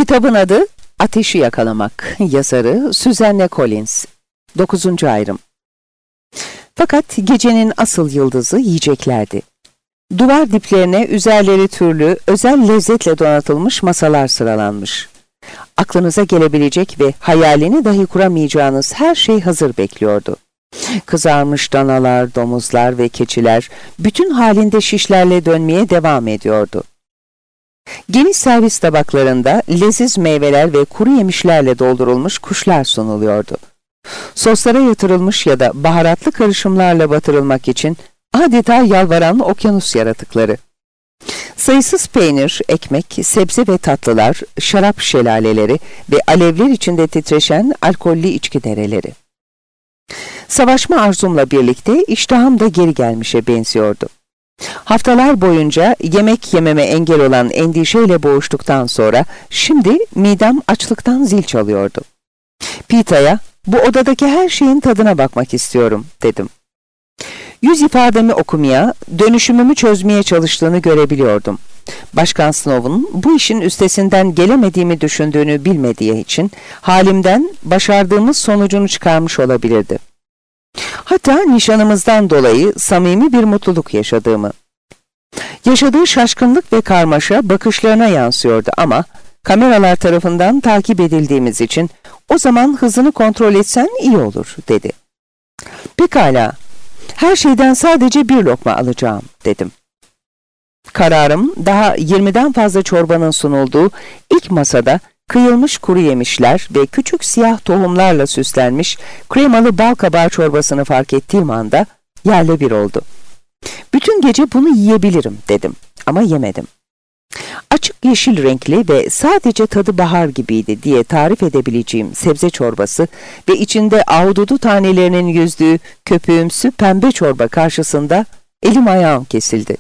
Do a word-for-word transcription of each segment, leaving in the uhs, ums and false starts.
Kitabın adı Ateşi Yakalamak. Yazarı Suzanne Collins. Dokuzuncu ayrım. Fakat gecenin asıl yıldızı yiyeceklerdi. Duvar diplerine üzerleri türlü, özel lezzetle donatılmış masalar sıralanmış. Aklınıza gelebilecek ve hayalini dahi kuramayacağınız her şey hazır bekliyordu. Kızarmış danalar, domuzlar ve keçiler bütün halinde şişlerle dönmeye devam ediyordu. Geniş servis tabaklarında leziz meyveler ve kuru yemişlerle doldurulmuş kuşlar sunuluyordu. Soslara yatırılmış ya da baharatlı karışımlarla batırılmak için adeta yalvaran okyanus yaratıkları. Sayısız peynir, ekmek, sebze ve tatlılar, şarap şelaleleri ve alevler içinde titreşen alkollü içki dereleri. Savaşma arzumla birlikte iştahım da geri gelmişe benziyordu. Haftalar boyunca yemek yememe engel olan endişeyle boğuştuktan sonra şimdi midem açlıktan zil çalıyordu. Pita'ya, "Bu odadaki her şeyin tadına bakmak istiyorum," dedim. Yüz ifademi okumaya, dönüşümümü çözmeye çalıştığını görebiliyordum. Başkan Snow'un bu işin üstesinden gelemediğimi düşündüğünü bilmediği için halimden başardığımız sonucunu çıkarmış olabilirdi. Hatta nişanımızdan dolayı samimi bir mutluluk yaşadığımı. Yaşadığı şaşkınlık ve karmaşa bakışlarına yansıyordu ama kameralar tarafından takip edildiğimiz için "O zaman hızını kontrol etsen iyi olur," dedi. "Pekala, her şeyden sadece bir lokma alacağım," dedim. Kararım daha yirmiden fazla çorbanın sunulduğu ilk masada kıyılmış kuru yemişler ve küçük siyah tohumlarla süslenmiş kremalı bal kabağı çorbasını fark ettiğim anda yerle bir oldu. "Bütün gece bunu yiyebilirim," dedim ama yemedim. Açık yeşil renkli ve sadece tadı bahar gibiydi diye tarif edebileceğim sebze çorbası ve içinde ahududu tanelerinin yüzdüğü köpüğümsü pembe çorba karşısında elim ayağım kesildi.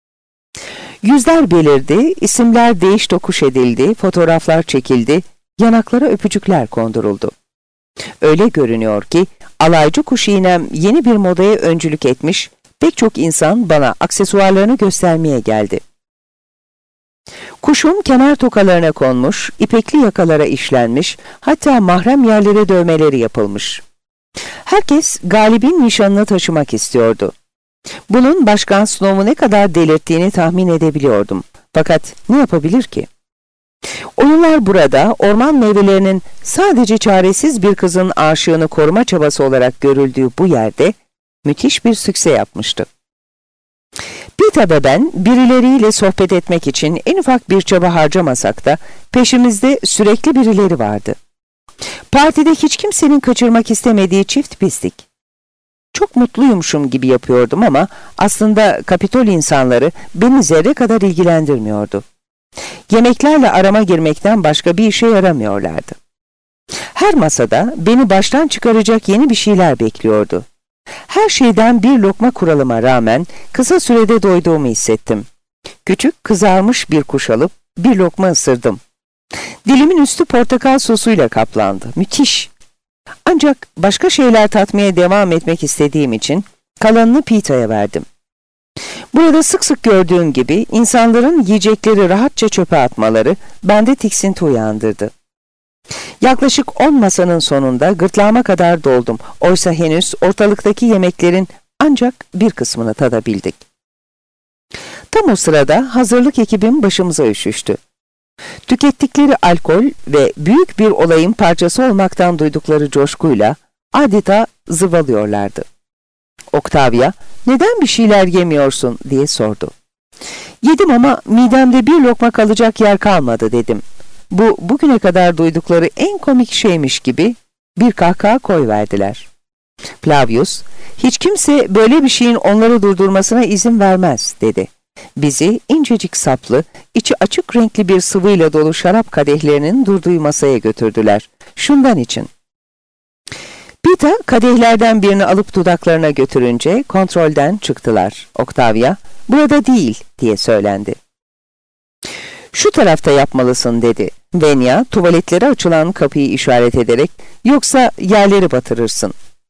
Yüzler belirdi, isimler değiş tokuş edildi, fotoğraflar çekildi, yanaklara öpücükler konduruldu. Öyle görünüyor ki alaycı kuş iğnem yeni bir modaya öncülük etmiş, pek çok insan bana aksesuarlarını göstermeye geldi. Kuşun kemer tokalarına konmuş, ipekli yakalara işlenmiş, hatta mahrem yerlere dövmeleri yapılmış. Herkes galibin nişanını taşımak istiyordu. Bunun Başkan Snow'u ne kadar delirttiğini tahmin edebiliyordum. Fakat ne yapabilir ki? Oyunlar burada orman meyvelerinin sadece çaresiz bir kızın aşığını koruma çabası olarak görüldüğü bu yerde müthiş bir sükse yapmıştı. Pita ve ben birileriyle sohbet etmek için en ufak bir çaba harcamasak da peşimizde sürekli birileri vardı. Partide hiç kimsenin kaçırmak istemediği çift pislik. Çok mutluymuşum gibi yapıyordum ama aslında Kapitol insanları beni zerre kadar ilgilendirmiyordu. Yemeklerle arama girmekten başka bir işe yaramıyorlardı. Her masada beni baştan çıkaracak yeni bir şeyler bekliyordu. Her şeyden bir lokma kuralıma rağmen kısa sürede doyduğumu hissettim. Küçük kızarmış bir kuş alıp bir lokma ısırdım. Dilimin üstü portakal sosuyla kaplandı. Müthiş! Ancak başka şeyler tatmaya devam etmek istediğim için kalanını Pita'ya verdim. Burada sık sık gördüğüm gibi insanların yiyecekleri rahatça çöpe atmaları bende tiksinti uyandırdı. Yaklaşık on masanın sonunda gırtlağıma kadar doldum. Oysa henüz ortalıktaki yemeklerin ancak bir kısmını tadabildik. Tam o sırada hazırlık ekibim başımıza üşüştü. Tükettikleri alkol ve büyük bir olayın parçası olmaktan duydukları coşkuyla adeta zıvalıyorlardı. Octavia, "Neden bir şeyler yemiyorsun?" diye sordu. "Yedim ama midemde bir lokma kalacak yer kalmadı," dedim. Bu bugüne kadar duydukları en komik şeymiş gibi bir kahkaha koyverdiler. Flavius, "Hiç kimse böyle bir şeyin onları durdurmasına izin vermez," dedi. Bizi incecik saplı, içi açık renkli bir sıvıyla dolu şarap kadehlerinin durduğu masaya götürdüler. Şundan için. Pita kadehlerden birini alıp dudaklarına götürünce kontrolden çıktılar. Octavia, "Burada değil," diye söylendi. "Şu tarafta yapmalısın," dedi. Venya tuvaletlere açılan kapıyı işaret ederek, "Yoksa yerleri batırırsın."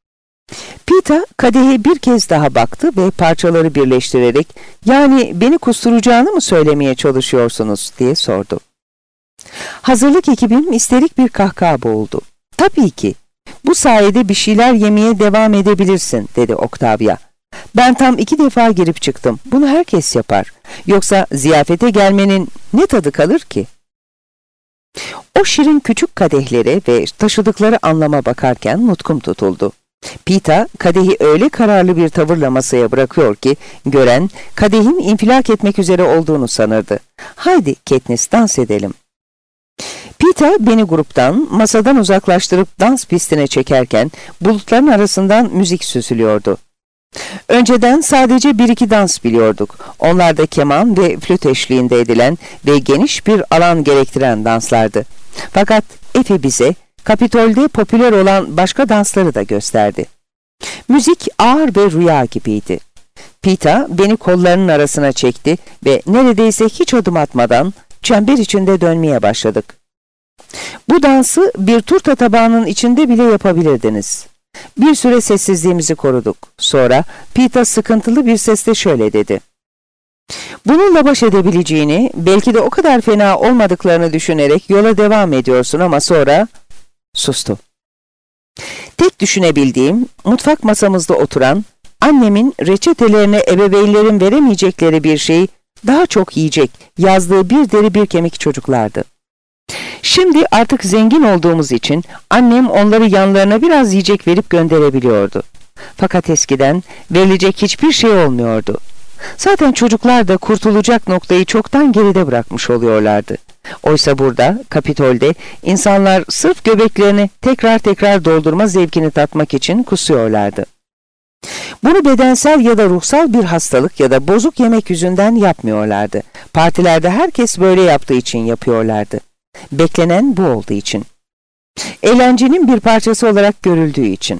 Pita kadehe bir kez daha baktı ve parçaları birleştirerek, "Yani beni kusturacağını mı söylemeye çalışıyorsunuz?" diye sordu. Hazırlık ekibim isterik bir kahkaha boğuldu. "Tabii ki. Bu sayede bir şeyler yemeye devam edebilirsin," dedi Octavia. "Ben tam iki defa girip çıktım. Bunu herkes yapar. Yoksa ziyafete gelmenin ne tadı kalır ki?" O şirin küçük kadehlere ve taşıdıkları anlama bakarken nutkum tutuldu. Pita, kadehi öyle kararlı bir tavırla masaya bırakıyor ki, gören, kadehin infilak etmek üzere olduğunu sanırdı. "Haydi Katniss, dans edelim." Pita beni gruptan, masadan uzaklaştırıp dans pistine çekerken bulutların arasından müzik süzülüyordu. Önceden sadece bir iki dans biliyorduk. Onlar da keman ve flüt eşliğinde edilen ve geniş bir alan gerektiren danslardı. Fakat Efe bize Kapitol'de popüler olan başka dansları da gösterdi. Müzik ağır ve rüya gibiydi. Pita beni kollarının arasına çekti ve neredeyse hiç adım atmadan çember içinde dönmeye başladık. Bu dansı bir turta tabağının içinde bile yapabilirdiniz. Bir süre sessizliğimizi koruduk. Sonra Pita sıkıntılı bir sesle şöyle dedi: "Bununla baş edebileceğini, belki de o kadar fena olmadıklarını düşünerek yola devam ediyorsun ama sonra..." Sustu. Tek düşünebildiğim, mutfak masamızda oturan, annemin reçetelerine ebeveynlerin veremeyecekleri bir şeyi daha çok yiyecek yazdığı bir deri bir kemik çocuklardı. Şimdi artık zengin olduğumuz için annem onları yanlarına biraz yiyecek verip gönderebiliyordu. Fakat eskiden verilecek hiçbir şey olmuyordu. Zaten çocuklar da kurtulacak noktayı çoktan geride bırakmış oluyorlardı. Oysa burada, Kapitol'de insanlar sırf göbeklerini tekrar tekrar doldurma zevkini tatmak için kusuyorlardı. Bunu bedensel ya da ruhsal bir hastalık ya da bozuk yemek yüzünden yapmıyorlardı. Partilerde herkes böyle yaptığı için yapıyorlardı. Beklenen bu olduğu için. Eğlencenin bir parçası olarak görüldüğü için.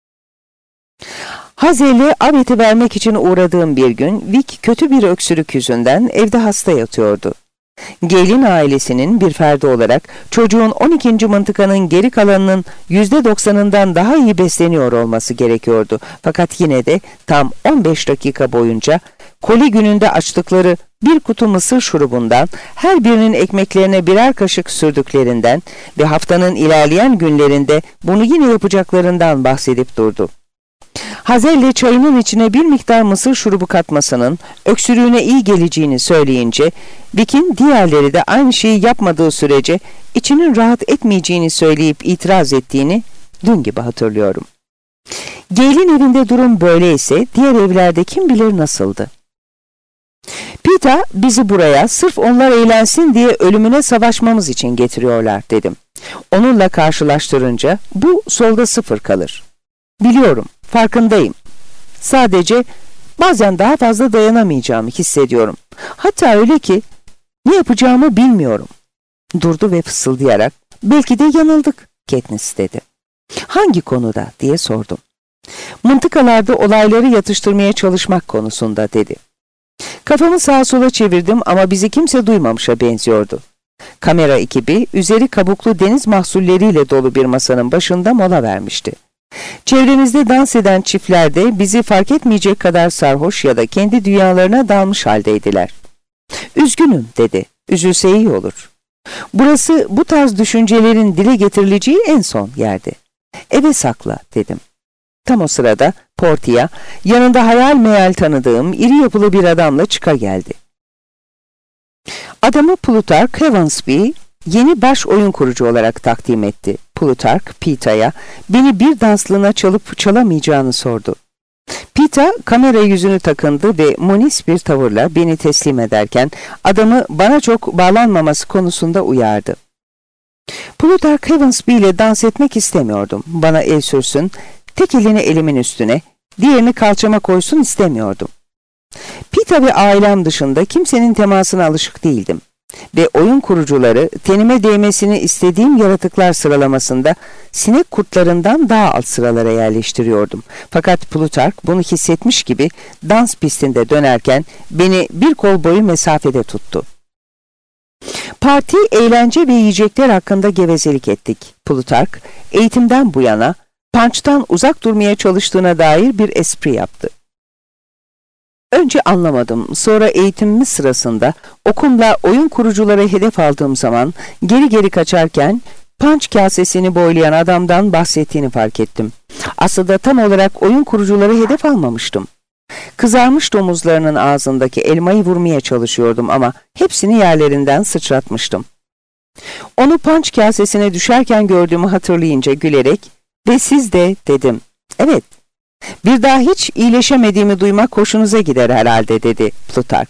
Hazel'e aveti vermek için uğradığım bir gün Vic kötü bir öksürük yüzünden evde hasta yatıyordu. Gelin ailesinin bir ferdi olarak çocuğun on ikinci mıntıkanın geri kalanının yüzde doksanından daha iyi besleniyor olması gerekiyordu. Fakat yine de tam on beş dakika boyunca koli gününde açtıkları bir kutu mısır şurubundan, her birinin ekmeklerine birer kaşık sürdüklerinden ve haftanın ilerleyen günlerinde bunu yine yapacaklarından bahsedip durdu. Hazel'le çayının içine bir miktar mısır şurubu katmasının öksürüğüne iyi geleceğini söyleyince, Vic'in diğerleri de aynı şeyi yapmadığı sürece içinin rahat etmeyeceğini söyleyip itiraz ettiğini dün gibi hatırlıyorum. Gail'in evinde durum böyleyse diğer evlerde kim bilir nasıldı? Pita bizi buraya sırf onlar eğlensin diye ölümüne savaşmamız için getiriyorlar dedim. Onunla karşılaştırınca bu solda sıfır kalır. Biliyorum, farkındayım. Sadece bazen daha fazla dayanamayacağımı hissediyorum. Hatta öyle ki ne yapacağımı bilmiyorum. Durdu ve fısıldayarak, "Belki de yanıldık," Katniss dedi. "Hangi konuda?" diye sordum. "Mıntıkalarda olayları yatıştırmaya çalışmak konusunda," dedi. Kafamı sağa sola çevirdim ama bizi kimse duymamışa benziyordu. Kamera ekibi üzeri kabuklu deniz mahsulleriyle dolu bir masanın başında mola vermişti. Çevremizde dans eden çiftler de bizi fark etmeyecek kadar sarhoş ya da kendi dünyalarına dalmış haldeydiler. "Üzgünüm," dedi. "Üzülse iyi olur. Burası bu tarz düşüncelerin dile getirileceği en son yerdi. Eve sakla," dedim. Tam o sırada Portia, yanında hayal meyal tanıdığım iri yapılı bir adamla çıka geldi. Adamı Plutarch Heavensby yeni baş oyun kurucu olarak takdim etti. Plutarch, Pita'ya beni bir danslığına çalıp çalamayacağını sordu. Pita kamera yüzünü takındı ve munis bir tavırla beni teslim ederken adamı bana çok bağlanmaması konusunda uyardı. Plutarch Heavensby ile dans etmek istemiyordum. Bana el sürsün, tek elini elimin üstüne, diğerini kalçama koysun istemiyordum. Pita ve ailem dışında kimsenin temasına alışık değildim. Ve oyun kurucuları tenime değmesini istediğim yaratıklar sıralamasında sinek kurtlarından daha alt sıralara yerleştiriyordum. Fakat Plutarch bunu hissetmiş gibi dans pistinde dönerken beni bir kol boyu mesafede tuttu. Parti, eğlence ve yiyecekler hakkında gevezelik ettik. Plutarch, eğitimden bu yana punch'tan uzak durmaya çalıştığına dair bir espri yaptı. Önce anlamadım. Sonra eğitimimiz sırasında okumla oyun kurucuları hedef aldığım zaman geri geri kaçarken punch kasesini boylayan adamdan bahsettiğini fark ettim. Aslında tam olarak oyun kurucuları hedef almamıştım. Kızarmış domuzlarının ağzındaki elmayı vurmaya çalışıyordum ama hepsini yerlerinden sıçratmıştım. Onu punch kasesine düşerken gördüğümü hatırlayınca gülerek "Ve siz de" dedim. "Evet, bir daha hiç iyileşemediğimi duymak hoşunuza gider herhalde" dedi Plutark.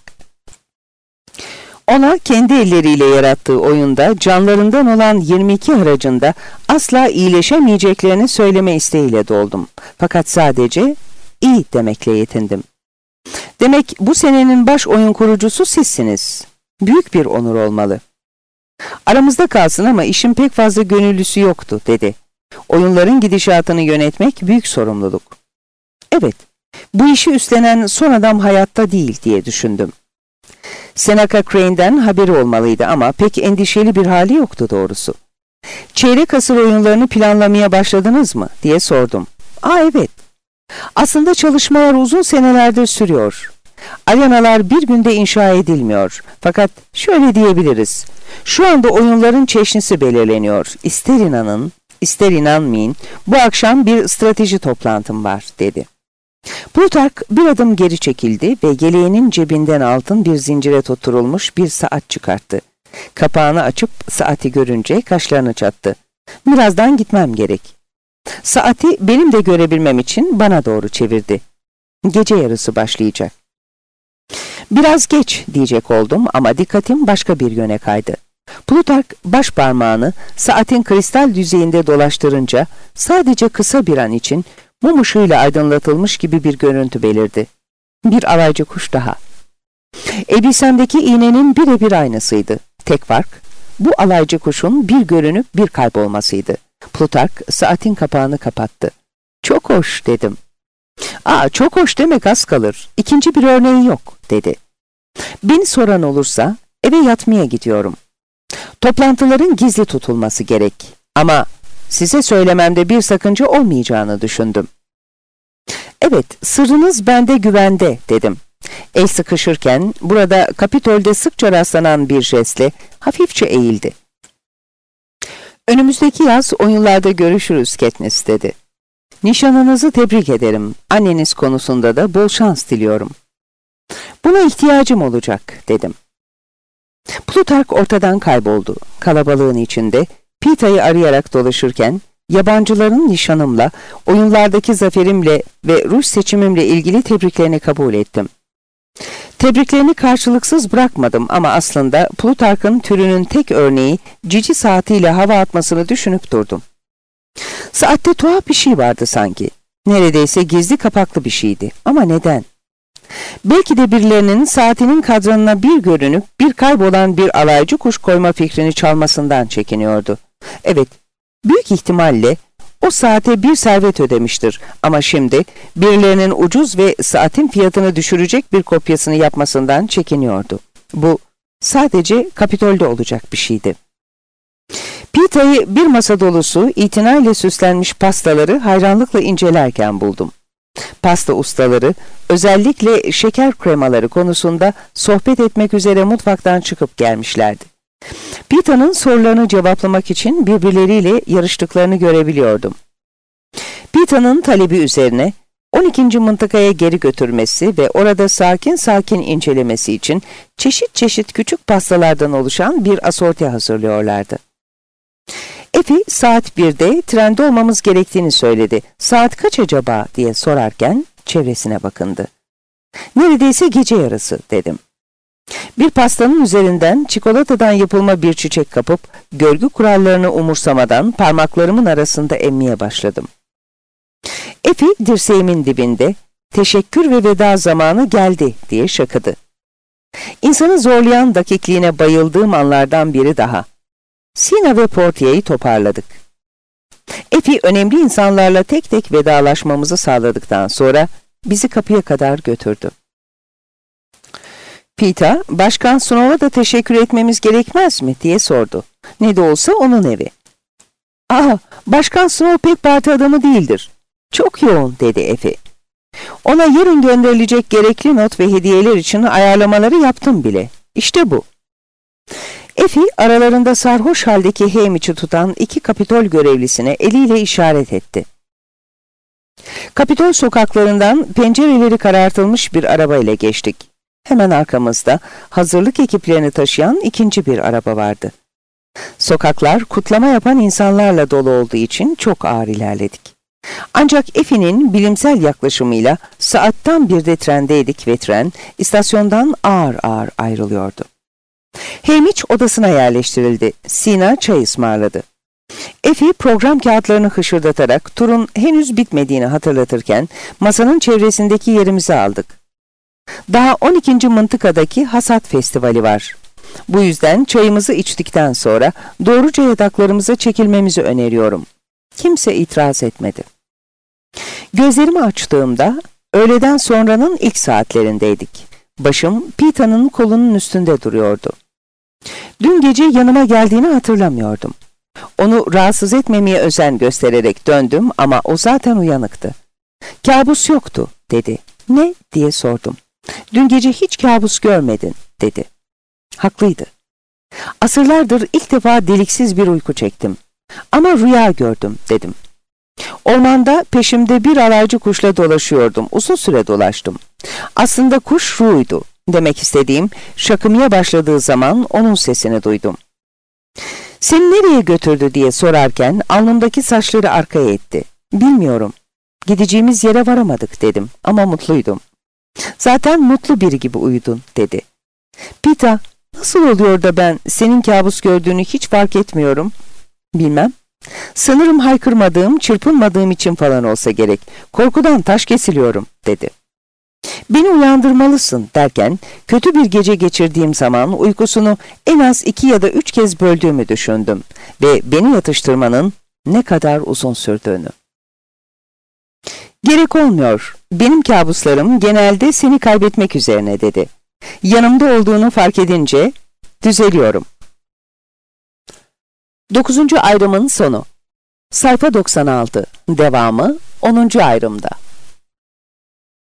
Ona kendi elleriyle yarattığı oyunda canlarından olan yirmi iki aracında asla iyileşemeyeceklerini söyleme isteğiyle doldum. Fakat sadece iyi demekle yetindim. "Demek bu senenin baş oyun kurucusu sizsiniz. Büyük bir onur olmalı." "Aramızda kalsın ama işin pek fazla gönüllüsü yoktu" dedi. "Oyunların gidişatını yönetmek büyük sorumluluk." "Evet, bu işi üstlenen son adam hayatta değil" diye düşündüm. Seneca Crane'den haberi olmalıydı ama pek endişeli bir hali yoktu doğrusu. "Çeyrek asır oyunlarını planlamaya başladınız mı?" diye sordum. "Aa evet. Aslında çalışmalar uzun senelerdir sürüyor. Arenalar bir günde inşa edilmiyor. Fakat şöyle diyebiliriz. Şu anda oyunların çeşnisi belirleniyor. İster inanın, ister inanmayın, bu akşam bir strateji toplantım var" dedi. Plutark bir adım geri çekildi ve yeleğinin cebinden altın bir zincire tutturulmuş bir saat çıkarttı. Kapağını açıp saati görünce kaşlarını çattı. "Birazdan gitmem gerek." Saati benim de görebilmem için bana doğru çevirdi. "Gece yarısı başlayacak." "Biraz geç" diyecek oldum ama dikkatim başka bir yöne kaydı. Plutark baş parmağını saatin kristal yüzeyinde dolaştırınca sadece kısa bir an için mum ışığıyla aydınlatılmış gibi bir görüntü belirdi. Bir alaycı kuş daha. Elbisemdeki iğnenin birebir aynısıydı. Tek fark, bu alaycı kuşun bir görünüp bir kaybolmasıydı. Plutark saatin kapağını kapattı. "Çok hoş" dedim. "Aa, çok hoş demek az kalır. İkinci bir örneği yok" dedi. "Beni soran olursa eve yatmaya gidiyorum. Toplantıların gizli tutulması gerek. Ama size söylememde bir sakınca olmayacağını düşündüm." "Evet, sırrınız bende güvende" dedim. El sıkışırken burada Kapitol'de sıkça rastlanan bir jestle hafifçe eğildi. "Önümüzdeki yaz oyunlarda görüşürüz Katniss" dedi. "Nişanınızı tebrik ederim. Anneniz konusunda da bol şans diliyorum." "Buna ihtiyacım olacak" dedim. Plutark ortadan kayboldu. Kalabalığın içinde Pita'yı arayarak dolaşırken yabancıların nişanımla, oyunlardaki zaferimle ve ruj seçimimle ilgili tebriklerini kabul ettim. Tebriklerini karşılıksız bırakmadım ama aslında Plutark'ın türünün tek örneği cici saatiyle hava atmasını düşünüp durdum. Saatte tuhaf bir şey vardı sanki. Neredeyse gizli kapaklı bir şeydi. Ama neden? Belki de birilerinin saatinin kadranına bir görünüp bir kaybolan bir alaycı kuş koyma fikrini çalmasından çekiniyordu. Evet, büyük ihtimalle o saate bir servet ödemiştir ama şimdi birilerinin ucuz ve saatin fiyatını düşürecek bir kopyasını yapmasından çekiniyordu. Bu sadece Kapitol'de olacak bir şeydi. Pita'yı bir masa dolusu itinayla süslenmiş pastaları hayranlıkla incelerken buldum. Pasta ustaları özellikle şeker kremaları konusunda sohbet etmek üzere mutfaktan çıkıp gelmişlerdi. Pita'nın sorularını cevaplamak için birbirleriyle yarıştıklarını görebiliyordum. Pita'nın talebi üzerine on ikinci mıntıkaya geri götürmesi ve orada sakin sakin incelemesi için çeşit çeşit küçük pastalardan oluşan bir asorti hazırlıyorlardı. Effie saat birde trende olmamız gerektiğini söyledi. "Saat kaç acaba?" diye sorarken çevresine bakındı. "Neredeyse gece yarısı" dedim. Bir pastanın üzerinden çikolatadan yapılma bir çiçek kapıp görgü kurallarını umursamadan parmaklarımın arasında emmeye başladım. Effie dirseğimin dibinde "Teşekkür ve veda zamanı geldi" diye şakıdı. İnsanı zorlayan dakikliğine bayıldığım anlardan biri daha. Sina ve Portier'i toparladık. Effie önemli insanlarla tek tek vedalaşmamızı sağladıktan sonra bizi kapıya kadar götürdü. Pita, "Başkan Snow'a da teşekkür etmemiz gerekmez mi?" diye sordu. "Ne de olsa onun evi." "Aa, Başkan Snow pek parti adamı değildir. Çok yoğun" dedi Effie. Ona yarın gönderilecek gerekli not ve hediyeler için ayarlamaları yaptım bile. İşte bu. Effie aralarında sarhoş haldeki Hamich'i tutan iki Kapitol görevlisine eliyle işaret etti. Kapitol sokaklarından pencereleri karartılmış bir araba ile geçtik. Hemen arkamızda hazırlık ekiplerini taşıyan ikinci bir araba vardı. Sokaklar kutlama yapan insanlarla dolu olduğu için çok ağır ilerledik. Ancak Effie'nin bilimsel yaklaşımıyla saatten birde trendeydik ve tren istasyondan ağır ağır ayrılıyordu. Hamich odasına yerleştirildi. Sina çay ısmarladı. Effie program kağıtlarını hışırdatarak turun henüz bitmediğini hatırlatırken masanın çevresindeki yerimizi aldık. Daha on ikinci mıntıkadaki Hasat Festivali var. Bu yüzden çayımızı içtikten sonra doğruca yataklarımıza çekilmemizi öneriyorum. Kimse itiraz etmedi. Gözlerimi açtığımda öğleden sonranın ilk saatlerindeydik. Başım Pita'nın kolunun üstünde duruyordu. Dün gece yanıma geldiğini hatırlamıyordum. Onu rahatsız etmemeye özen göstererek döndüm ama o zaten uyanıktı. "Kabus yoktu," dedi. "Ne?" diye sordum. "Dün gece hiç kabus görmedin," dedi. Haklıydı. Asırlardır ilk defa deliksiz bir uyku çektim. "Ama rüya gördüm," dedim. Ormanda peşimde bir alaycı kuşla dolaşıyordum. Uzun süre dolaştım. Aslında kuş Ru'ydu. Demek istediğim, şakımaya başladığı zaman onun sesini duydum. "Seni nereye götürdü?" diye sorarken alnımdaki saçları arkaya etti. "Bilmiyorum. Gideceğimiz yere varamadık," dedim ama mutluydum. "Zaten mutlu biri gibi uyudun," dedi. "Pita, nasıl oluyor da ben senin kabus gördüğünü hiç fark etmiyorum?" "Bilmem. Sanırım haykırmadığım, çırpınmadığım için falan olsa gerek. Korkudan taş kesiliyorum," dedi. "Beni uyandırmalısın," derken kötü bir gece geçirdiğim zaman uykusunu en az iki ya da üç kez böldüğümü düşündüm ve beni yatıştırmanın ne kadar uzun sürdüğünü. "Gerek olmuyor. Benim kabuslarım genelde seni kaybetmek üzerine," dedi. "Yanımda olduğunu fark edince düzeliyorum." Dokuzuncu ayrımın sonu. Sayfa doksan altı. Devamı onuncu ayrımda.